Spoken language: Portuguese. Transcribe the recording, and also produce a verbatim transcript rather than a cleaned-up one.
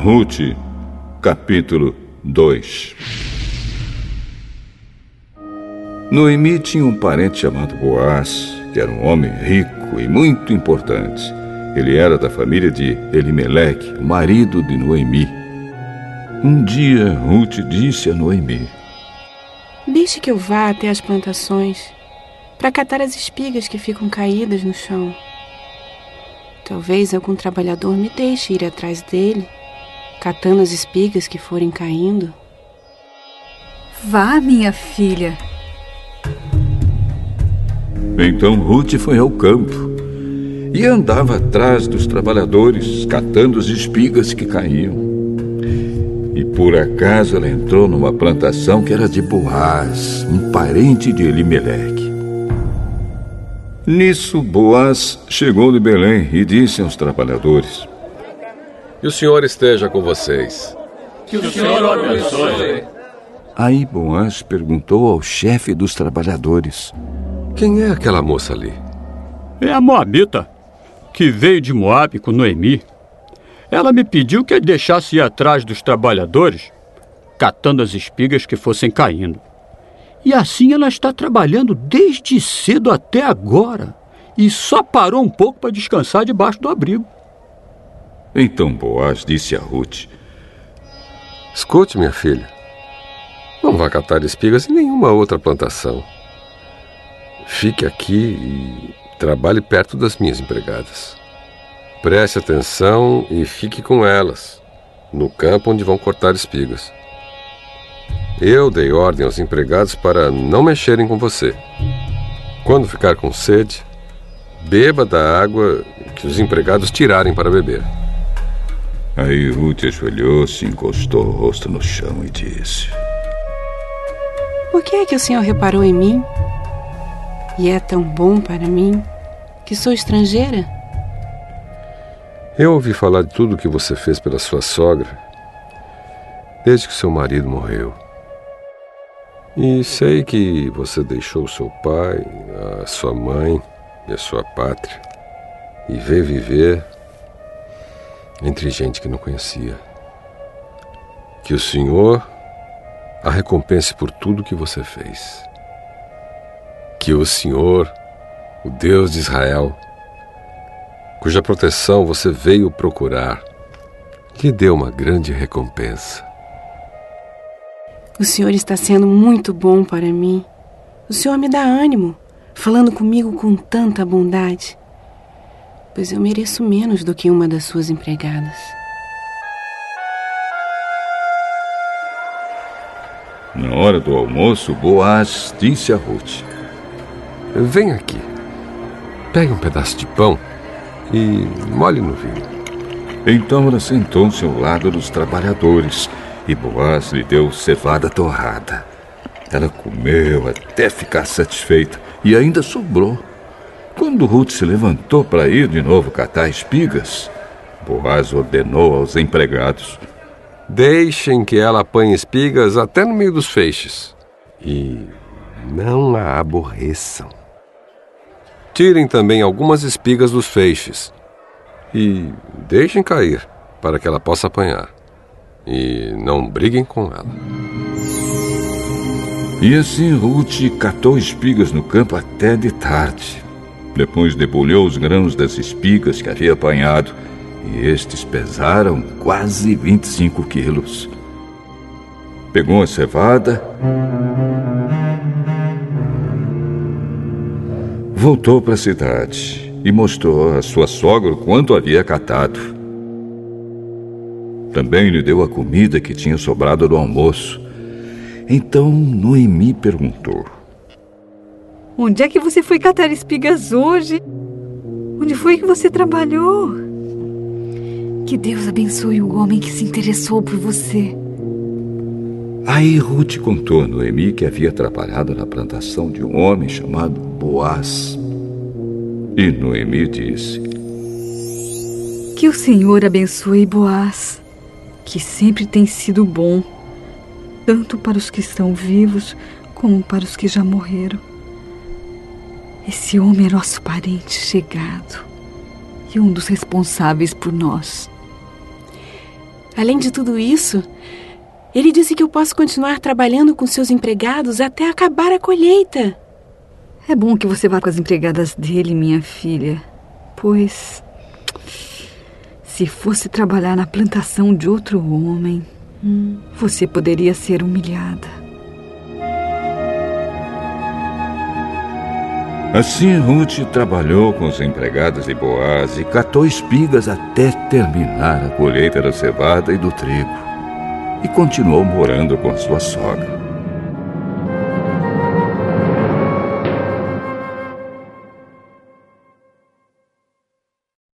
Ruth, capítulo dois. Noemi tinha um parente chamado Boaz, que era um homem rico e muito importante. Ele era da família de Elimeleque, o marido de Noemi. Um dia, Ruth disse a Noemi: deixe que eu vá até as plantações para catar as espigas que ficam caídas no chão. Talvez algum trabalhador me deixe ir atrás dele, catando as espigas que forem caindo. Vá, minha filha. Então Ruth foi ao campo e andava atrás dos trabalhadores, catando as espigas que caíam. E por acaso ela entrou numa plantação que era de Boaz, um parente de Elimeleque. Nisso, Boaz chegou de Belém e disse aos trabalhadores: que o Senhor esteja com vocês. Que o Senhor o abençoe. Aí Boaz perguntou ao chefe dos trabalhadores: quem é aquela moça ali? É a Moabita, que veio de Moabe com Noemi. Ela me pediu que eu deixasse ir atrás dos trabalhadores, catando as espigas que fossem caindo. E assim ela está trabalhando desde cedo até agora, e só parou um pouco para descansar debaixo do abrigo. Então Boaz disse a Ruth: escute, minha filha, não vá catar espigas em nenhuma outra plantação. Fique aqui e trabalhe perto das minhas empregadas. Preste atenção e fique com elas, no campo onde vão cortar espigas. Eu dei ordem aos empregados para não mexerem com você. Quando ficar com sede, beba da água que os empregados tirarem para beber. Aí Ruth ajoelhou-se, encostou o rosto no chão e disse: por que é que o senhor reparou em mim? E é tão bom para mim, que sou estrangeira? Eu ouvi falar de tudo o que você fez pela sua sogra, desde que seu marido morreu. E sei que você deixou seu pai, a sua mãe e a sua pátria, e veio viver entre gente que não conhecia. Que o Senhor a recompense por tudo que você fez. Que o Senhor, o Deus de Israel, cuja proteção você veio procurar, lhe dê uma grande recompensa. O Senhor está sendo muito bom para mim. O Senhor me dá ânimo, falando comigo com tanta bondade, pois eu mereço menos do que uma das suas empregadas. Na hora do almoço, Boaz disse a Ruth: vem aqui, pegue um pedaço de pão e molhe no vinho. Então ela sentou-se ao lado dos trabalhadores e Boaz lhe deu cevada torrada. Ela comeu até ficar satisfeita e ainda sobrou. Quando Ruth se levantou para ir de novo catar espigas, Boaz ordenou aos empregados: deixem que ela apanhe espigas até no meio dos feixes e não a aborreçam. Tirem também algumas espigas dos feixes e deixem cair para que ela possa apanhar. E não briguem com ela. E assim Ruth catou espigas no campo até de tarde. Depois debulhou os grãos das espigas que havia apanhado, e estes pesaram quase vinte e cinco quilos. Pegou a cevada, voltou para a cidade e mostrou a sua sogra o quanto havia catado. Também lhe deu a comida que tinha sobrado do almoço. Então Noemi perguntou: onde é que você foi catar espigas hoje? Onde foi que você trabalhou? Que Deus abençoe o homem que se interessou por você. Aí Ruth contou a Noemi que havia trabalhado na plantação de um homem chamado Boaz. E Noemi disse: que o Senhor abençoe Boaz, que sempre tem sido bom, tanto para os que estão vivos como para os que já morreram. Esse homem é nosso parente chegado e um dos responsáveis por nós. Além de tudo isso, ele disse que eu posso continuar trabalhando com seus empregados até acabar a colheita. É bom que você vá com as empregadas dele, minha filha, pois se fosse trabalhar na plantação de outro homem, hum. você poderia ser humilhada. Assim, Ruth trabalhou com os empregados de Boaz e catou espigas até terminar a colheita da cevada e do trigo. E continuou morando com sua sogra.